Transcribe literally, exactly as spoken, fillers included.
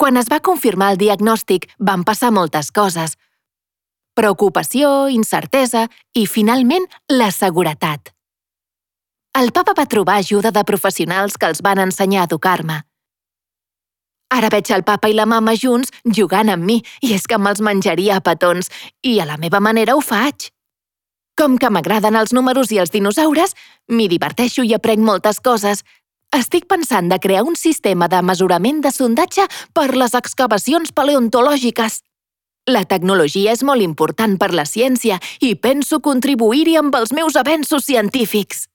Quan es va confirmar el diagnòstic, van passar moltes coses. Preocupació, incertesa i, finalment, la seguretat. El papa va trobar ajuda de professionals que els van ensenyar a educar-me. Ara veig el papa i la mama junts jugant amb mi i és que me'ls menjaria a petons i a la meva manera ho faig. Com que m'agraden els números i els dinosaures, m'hi diverteixo i aprenc moltes coses. Estic pensant de crear un sistema de mesurament de sondatge per les excavacions paleontològiques. La tecnologia és molt important per la ciència i penso contribuir-hi amb els meus avenços científics.